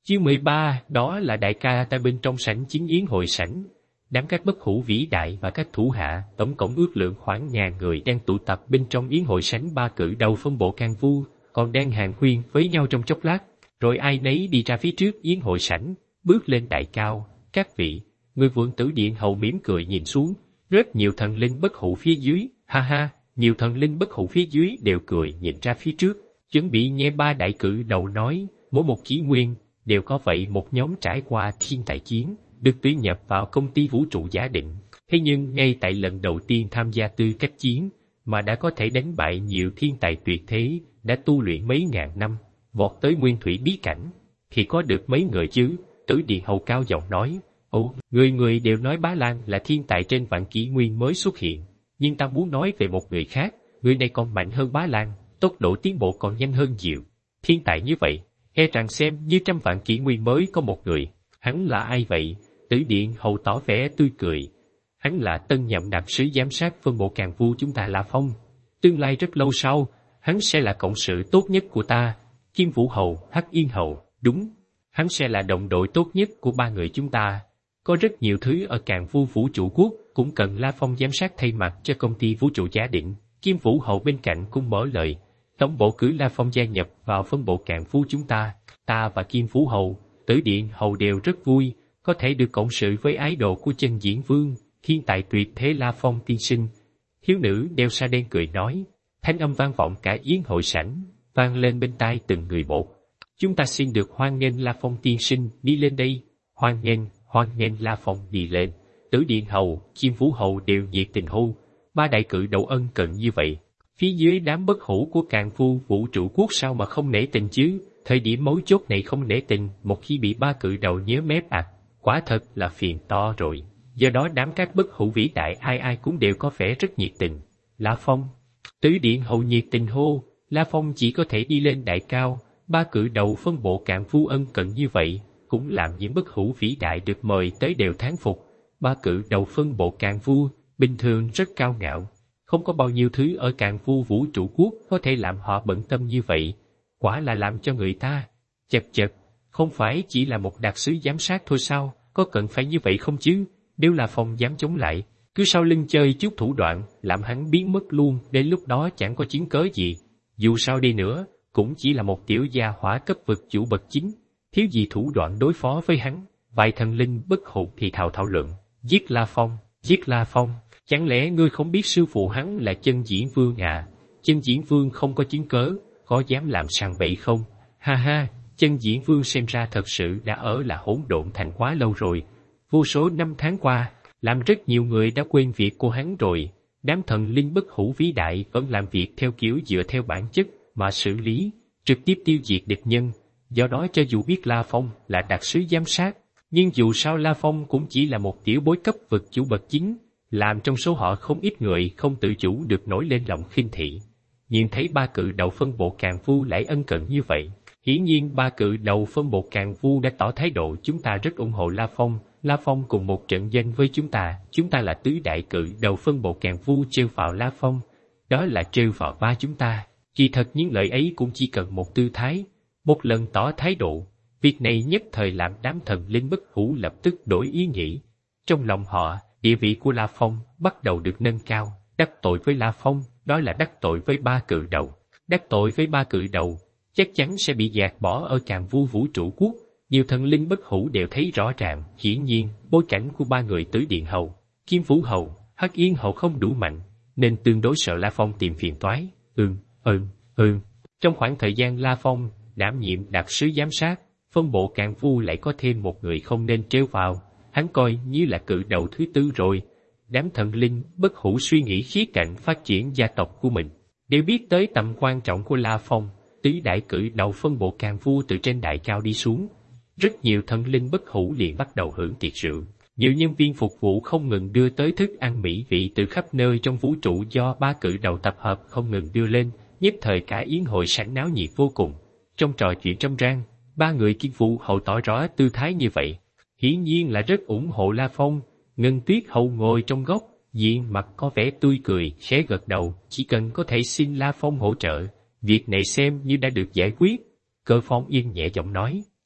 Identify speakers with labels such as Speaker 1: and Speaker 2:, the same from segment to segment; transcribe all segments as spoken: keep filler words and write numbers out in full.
Speaker 1: Chương mười ba, đó là đại ca ta bên trong sảnh chiến yến hội sảnh. Đám các bất hủ vĩ đại và các thủ hạ, tổng cộng ước lượng khoảng ngàn người đang tụ tập bên trong yến hội sảnh ba cự đầu phân bộ Càn Vu, còn đang hàn huyên với nhau trong chốc lát, rồi ai nấy đi ra phía trước yến hội sảnh, bước lên đại cao. Các vị, người vượng tử điện hầu mỉm cười nhìn xuống, rất nhiều thần linh bất hủ phía dưới, ha ha, nhiều thần linh bất hủ phía dưới đều cười nhìn ra phía trước, chuẩn bị nghe ba đại cự đầu nói, mỗi một kỷ nguyên đều có vậy một nhóm trải qua thiên tài chiến, được tuyển nhập vào công ty vũ trụ giả định. Thế nhưng ngay tại lần đầu tiên tham gia tư cách chiến, mà đã có thể đánh bại nhiều thiên tài tuyệt thế, đã tu luyện mấy ngàn năm, vọt tới nguyên thủy bí cảnh, thì có được mấy người chứ? Tử Điện hầu cao giọng nói, ồ, người người đều nói Bá Lan là thiên tài trên vạn kỷ nguyên mới xuất hiện, nhưng ta muốn nói về một người khác, người này còn mạnh hơn Bá Lan, tốc độ tiến bộ còn nhanh hơn nhiều. Thiên tài như vậy, e rằng xem như trăm vạn kỷ nguyên mới có một người. Hắn là ai vậy? Tử Điện hầu tỏ vẻ tươi cười. Hắn là tân nhậm đặc sứ giám sát phân bộ Càn Vu chúng ta La Phong. Tương lai rất lâu sau, hắn sẽ là cộng sự tốt nhất của ta. Kim Vũ hầu, Hắc Yên hầu, đúng. Hắn sẽ là đồng đội tốt nhất của ba người chúng ta. Có rất nhiều thứ ở Càn Vu vũ trụ quốc cũng cần La Phong giám sát thay mặt cho công ty vũ trụ giả định. Kim Vũ hầu bên cạnh cũng mở lời. Tổng bộ cử La Phong gia nhập vào phân bộ Càn Vu chúng ta. Ta và Kim Vũ hầu, Tử Điện hầu đều rất vui, có thể được cộng sự với ái đồ của Chân Diễn Vương, thiên tài tuyệt thế La Phong tiên sinh. Thiếu nữ đeo sa đen cười nói, thanh âm vang vọng cả yến hội sảnh, vang lên bên tai từng người một. Chúng ta xin được hoan nghênh La Phong tiên sinh đi lên đây. Hoan nghênh, hoan nghênh La Phong đi lên. Tử Điện hầu, Kim Vũ hầu đều nhiệt tình hô. Ba đại cự đầu ân cần như vậy, phía dưới đám bất hủ của Càn Vu vũ trụ quốc sao mà không nể tình chứ? Thời điểm mấu chốt này không nể tình, một khi bị ba cự đầu nhớ mép ạt, quả thật là phiền to rồi. Do đó đám các bất hủ vĩ đại ai ai cũng đều có vẻ rất nhiệt tình. La Phong, Tử Điện hầu nhiệt tình hô, La Phong chỉ có thể đi lên đại cao. Ba cự đầu phân bộ Càn Vu ân cần như vậy, cũng làm những bất hủ vĩ đại được mời tới đều thán phục. Ba cự đầu phân bộ Càn Vu bình thường rất cao ngạo, không có bao nhiêu thứ ở Càn Vu vũ trụ quốc có thể làm họ bận tâm như vậy. Quả là làm cho người ta chật chật, không phải chỉ là một đặc sứ giám sát thôi sao, có cần phải như vậy không chứ? Nếu là Phong dám chống lại, cứ sau lưng chơi chút thủ đoạn, làm hắn biến mất luôn, đến lúc đó chẳng có chứng cớ gì. Dù sao đi nữa, cũng chỉ là một tiểu gia hỏa cấp vực chủ bậc chính, thiếu gì thủ đoạn đối phó với hắn. Vài thần linh bất hủ thì thào thảo luận, giết La Phong, giết La Phong, chẳng lẽ ngươi không biết sư phụ hắn là Chân Diễn Vương à? Chân Diễn Vương không có chứng cớ, có dám làm sàng bậy không? Ha ha, Chân Diễn Vương xem ra thật sự đã ở là hỗn độn thành quá lâu rồi. Vô số năm tháng qua, làm rất nhiều người đã quên việc của hắn rồi. Đám thần linh bất hủ vĩ đại vẫn làm việc theo kiểu dựa theo bản chất mà xử lý, trực tiếp tiêu diệt địch nhân. Do đó cho dù biết La Phong là đặc sứ giám sát, nhưng dù sao La Phong cũng chỉ là một tiểu bối cấp vực chủ bậc chính, làm trong số họ không ít người không tự chủ được nổi lên lòng khinh thị. Nhìn thấy ba cự đầu phân bộ Càn Vu lại ân cần như vậy, hiển nhiên ba cự đầu phân bộ Càn Vu đã tỏ thái độ chúng ta rất ủng hộ La Phong. La Phong cùng một trận danh với chúng ta, chúng ta là tứ đại cự đầu phân bộ Càn Vu trêu vào La Phong, đó là trêu vào ba chúng ta. Kỳ thật những lời ấy cũng chỉ cần một tư thái, một lần tỏ thái độ. Việc này nhất thời làm đám thần linh bất hủ lập tức đổi ý nghĩ. Trong lòng họ, địa vị của La Phong bắt đầu được nâng cao. Đắc tội với La Phong, đó là đắc tội với ba cự đầu. Đắc tội với ba cự đầu, chắc chắn sẽ bị gạt bỏ ở Càn Vu vũ trụ quốc. Nhiều thần linh bất hủ đều thấy rõ ràng, hiển nhiên, bối cảnh của ba người Tử Điện hầu, Kim Vũ hầu, Hắc Yên hầu không đủ mạnh, nên tương đối sợ La Phong tìm phiền toái. Ừm, ừm, ừm. Trong khoảng thời gian La Phong đảm nhiệm đặc sứ giám sát, phân bộ Càn Vu lại có thêm một người không nên trêu vào, hắn coi như là cự đầu thứ tư rồi. Đám thần linh bất hủ suy nghĩ khía cạnh phát triển gia tộc của mình, đều biết tới tầm quan trọng của La Phong. Tứ đại cự đầu phân bộ Càn Vu từ trên đại cao đi xuống. Rất nhiều thần linh bất hủ liền bắt đầu hưởng tiệc rượu. Nhiều nhân viên phục vụ không ngừng đưa tới thức ăn mỹ vị từ khắp nơi trong vũ trụ do ba cự đầu tập hợp không ngừng đưa lên, nhất thời cả yến hội sảnh náo nhiệt vô cùng. Trong trò chuyện trong rang, ba người Kim Vũ hầu tỏ rõ tư thái như vậy, hiển nhiên là rất ủng hộ La Phong. Ngân Tuyết hầu ngồi trong góc, diện mặt có vẻ tươi cười, khẽ gật đầu, chỉ cần có thể xin La Phong hỗ trợ, việc này xem như đã được giải quyết. Cơ Phong Yên nhẹ giọng nói,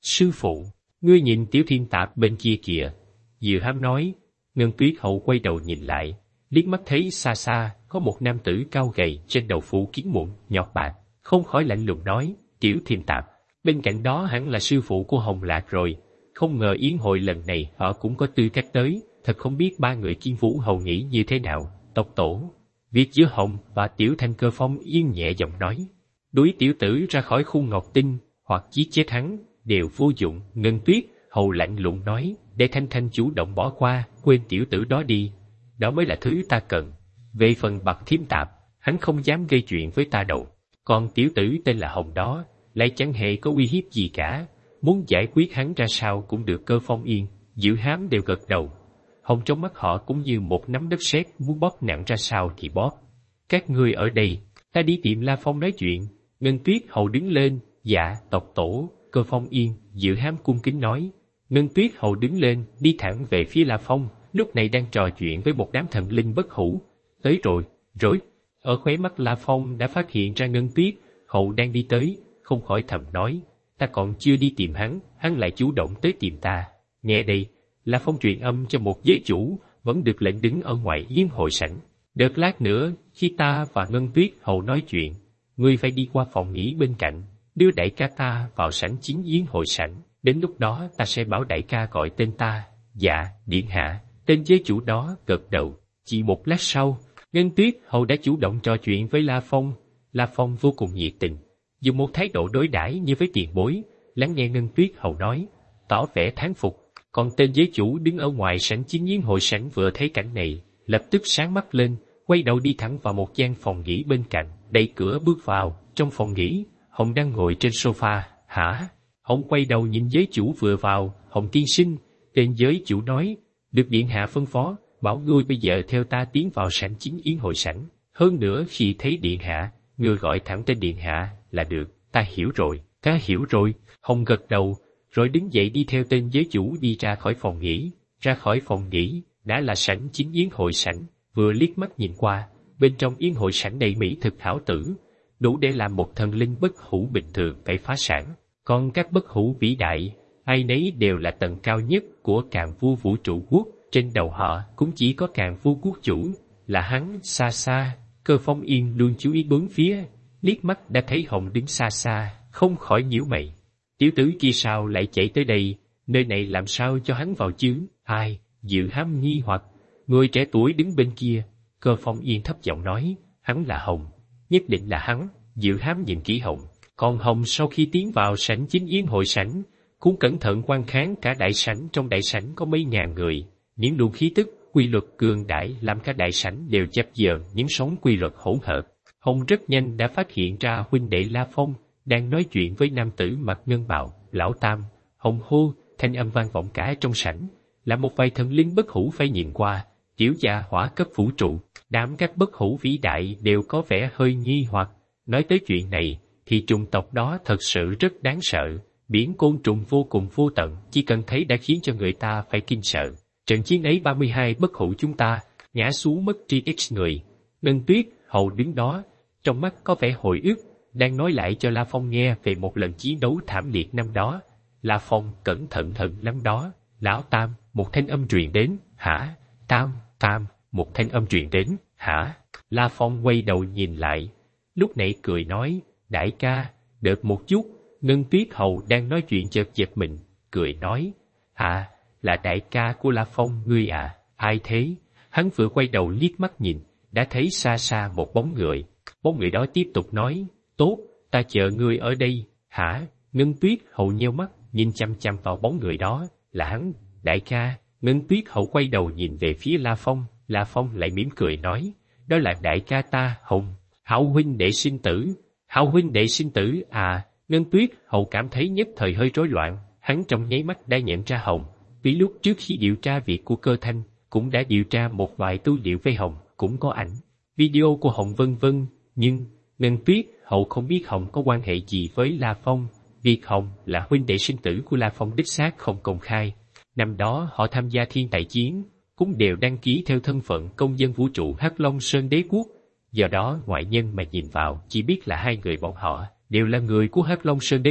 Speaker 1: Sư phụ, ngươi nhìn Tiểu Thiên Tạp bên kia kìa. Diệu Hám nói. Ngân Tuyết Hậu quay đầu nhìn lại, liếc mắt thấy xa xa có một nam tử cao gầy trên đầu phủ kiến mụn nhọt bạc, không khỏi lạnh lùng nói, Tiểu Thiên Tạp, bên cạnh đó hẳn là sư phụ của Hồng Lạc rồi, không ngờ yến hội lần này họ cũng có tư cách tới, thật không biết ba người Kiên Vũ Hầu nghĩ như thế nào. Tộc tổ, việc giữa Hồng và Tiểu Thanh Cơ Phong yên nhẹ giọng nói, đuổi tiểu tử ra khỏi khu ngọc tinh hoặc giết chết hắn đều vô dụng. Ngân Tuyết Hầu lạnh lùng nói, để Thanh Thanh chủ động bỏ qua, quên tiểu tử đó đi, đó mới là thứ ta cần. Về phần Bạc Thiêm Tạp, hắn không dám gây chuyện với ta đâu, còn tiểu tử tên là Hồng đó lại chẳng hề có uy hiếp gì cả, muốn giải quyết hắn ra sao cũng được. Cơ Phong Yên, Diệu Hám đều gật đầu. Hồng trong mắt họ cũng như một nắm đất sét, muốn bóp nặng ra sao thì bóp. Các ngươi ở đây, ta đi tiệm La Phong nói chuyện. Ngân Tuyết Hầu đứng lên, dạ tộc tổ. Cơ Phong Yên, Diệu Hám cung kính nói. Ngân Tuyết Hầu đứng lên, đi thẳng về phía La Phong, lúc này đang trò chuyện với một đám thần linh bất hủ. Tới rồi, rồi. Ở khóe mắt La Phong đã phát hiện ra Ngân Tuyết Hầu đang đi tới, không khỏi thầm nói, ta còn chưa đi tìm hắn, hắn lại chủ động tới tìm ta. Nghe đây, La Phong truyền âm cho một giới chủ, vẫn được lệnh đứng ở ngoài yến hội sảnh. Đợt lát nữa, khi ta và Ngân Tuyết Hầu nói chuyện, ngươi phải đi qua phòng nghỉ bên cạnh, đưa đại ca ta vào sảnh chính yến hội sảnh. Đến lúc đó ta sẽ bảo đại ca gọi tên ta. Dạ, điện hạ. Tên giới chủ đó gật đầu. Chỉ một lát sau, Ngân Tuyết Hầu đã chủ động trò chuyện với La Phong. La Phong vô cùng nhiệt tình, dùng một thái độ đối đãi như với tiền bối, lắng nghe Ngân Tuyết Hầu nói, tỏ vẻ thán phục. Còn tên giới chủ đứng ở ngoài sảnh chính yến hội sảnh vừa thấy cảnh này, lập tức sáng mắt lên, quay đầu đi thẳng vào một gian phòng nghỉ bên cạnh, đẩy cửa bước vào. Trong phòng nghỉ, Hồng đang ngồi trên sofa. Hả? Hồng quay đầu nhìn giới chủ vừa vào. Hồng tiên sinh, tên giới chủ nói, được điện hạ phân phó, bảo ngươi bây giờ theo ta tiến vào sảnh chính yến hội sảnh. Hơn nữa khi thấy điện hạ, ngươi gọi thẳng tên điện hạ là được. Ta hiểu rồi, ta hiểu rồi. Hồng gật đầu, rồi đứng dậy đi theo tên giới chủ đi ra khỏi phòng nghỉ. Ra khỏi phòng nghỉ, đã là sảnh chính yến hội sảnh. Vừa liếc mắt nhìn qua, bên trong yến hội sảnh đầy mỹ thực thảo tử, đủ để làm một thần linh bất hủ bình thường phải phá sản. Còn các bất hủ vĩ đại, ai nấy đều là tầng cao nhất của Càn Vua vũ trụ quốc. Trên đầu họ cũng chỉ có Càn Vua quốc chủ, là hắn. Xa xa, Cơ Phong Yên luôn chú ý bốn phía, liếc mắt đã thấy Hồng đứng xa xa, không khỏi nhíu mày. Tiểu tử kia sao lại chạy tới đây, nơi này làm sao cho hắn vào chứ? Ai? Diệu Hám nghi hoặc. Người trẻ tuổi đứng bên kia. Cơ Phong Yên thấp giọng nói, hắn là Hồng, nhất định là hắn. Diệu Hám nhìn kỹ Hồng. Còn Hồng sau khi tiến vào sảnh chính yến hội sảnh, cũng cẩn thận quan khán cả đại sảnh. Trong đại sảnh có mấy ngàn người, những luồng khí tức quy luật cường đại làm cả đại sảnh đều chập chờn những sóng quy luật hỗn hợp. Hồng rất nhanh đã phát hiện ra huynh đệ La Phong đang nói chuyện với nam tử mặc ngân bào. Lão Tam. Hồng hô, thanh âm vang vọng cả trong sảnh, là một vài thần linh bất hủ phải nhìn qua. Tiểu gia hỏa cấp vũ trụ. Đám các bất hủ vĩ đại đều có vẻ hơi nghi hoặc. Nói tới chuyện này thì trùng tộc đó thật sự rất đáng sợ. Biển côn trùng vô cùng vô tận, chỉ cần thấy đã khiến cho người ta phải kinh sợ. Trận chiến ấy ba mươi hai bất hủ chúng ta ngã xuống mất tri x người. Ngân Tuyết Hầu đứng đó, trong mắt có vẻ hồi ức, đang nói lại cho La Phong nghe về một lần chiến đấu thảm liệt năm đó. La Phong cẩn thận thận lắm đó. Lão Tam. Một thanh âm truyền đến. Hả? Tam, Tam. Một thanh âm truyền đến. Hả? La Phong quay đầu nhìn lại, lúc nãy cười nói, đại ca, đợi một chút. Ngân Tuyết Hầu đang nói chuyện chợt giật mình, cười nói, à, là đại ca của La Phong ngươi à? Ai thế? Hắn vừa quay đầu liếc mắt nhìn, đã thấy xa xa một bóng người. Bóng người đó tiếp tục nói, tốt, ta chờ ngươi ở đây. Hả? Ngân Tuyết Hầu nheo mắt, nhìn chăm chăm vào bóng người đó. Là hắn, đại ca. Ngân Tuyết Hầu quay đầu nhìn về phía La Phong. La Phong lại mỉm cười nói, đó là đại ca ta, Hồng. Hảo huynh đệ sinh tử. Hảo huynh đệ sinh tử à? Ngân Tuyết Hầu cảm thấy nhất thời hơi rối loạn. Hắn trong nháy mắt đã nhận ra Hồng, vì lúc trước khi điều tra việc của Cơ Thanh, cũng đã điều tra một vài tư liệu về Hồng, cũng có ảnh, video của Hồng vân vân. Nhưng Ngân Tuyết Hầu không biết Hồng có quan hệ gì với La Phong. Việc Hồng là huynh đệ sinh tử của La Phong đích xác không công khai. Năm đó họ tham gia thiên tài chiến, cũng đều đăng ký theo thân phận công dân vũ trụ Hắc Long Sơn Đế Quốc. Do đó ngoại nhân mà nhìn vào chỉ biết là hai người bọn họ đều là người của Hắc Long Sơn Đế Quốc.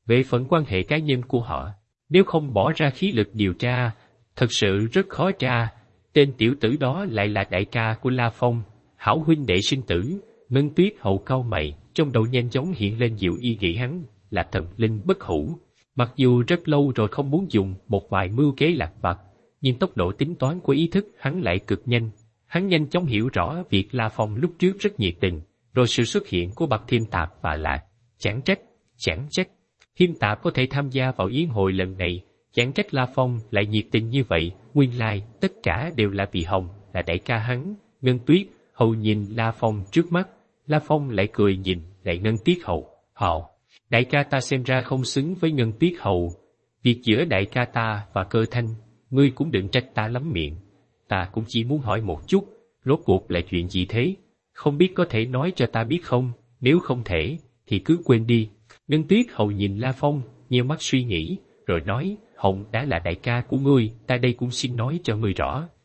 Speaker 1: Về phần quan hệ cá nhân của họ, nếu không bỏ ra khí lực điều tra, thật sự rất khó tra. Tên tiểu tử đó lại là đại ca của La Phong, hảo huynh đệ sinh tử. Ngân Tuyết Hầu cau mày, trong đầu nhanh chóng hiện lên diệu ý nghĩ hắn là thần linh bất hủ. Mặc dù rất lâu rồi không muốn dùng một vài mưu kế lạc vặt, nhưng tốc độ tính toán của ý thức hắn lại cực nhanh. Hắn nhanh chóng hiểu rõ việc La Phong lúc trước rất nhiệt tình, rồi sự xuất hiện của Bạc Thiên Tạp và Lạc. Chẳng trách, chẳng trách, Thiên Tạp có thể tham gia vào yến hội lần này, chẳng trách La Phong lại nhiệt tình như vậy. Nguyên lai tất cả đều là vì Hồng, là đại ca hắn. Ngân Tuyết Hầu nhìn La Phong trước mắt, La Phong lại cười nhìn lại Ngân Tuyết Hầu. Họ, đại ca ta xem ra không xứng với Ngân Tuyết Hầu. Việc giữa đại ca ta và Cơ Thanh, ngươi cũng đừng trách ta lắm miệng. Ta cũng chỉ muốn hỏi một chút, rốt cuộc là chuyện gì thế? Không biết có thể nói cho ta biết không? Nếu không thể, thì cứ quên đi. Ngân Tuyết Hầu nhìn La Phong, nheo mắt suy nghĩ, rồi nói, Hồng đã là đại ca của ngươi, ta đây cũng xin nói cho ngươi rõ.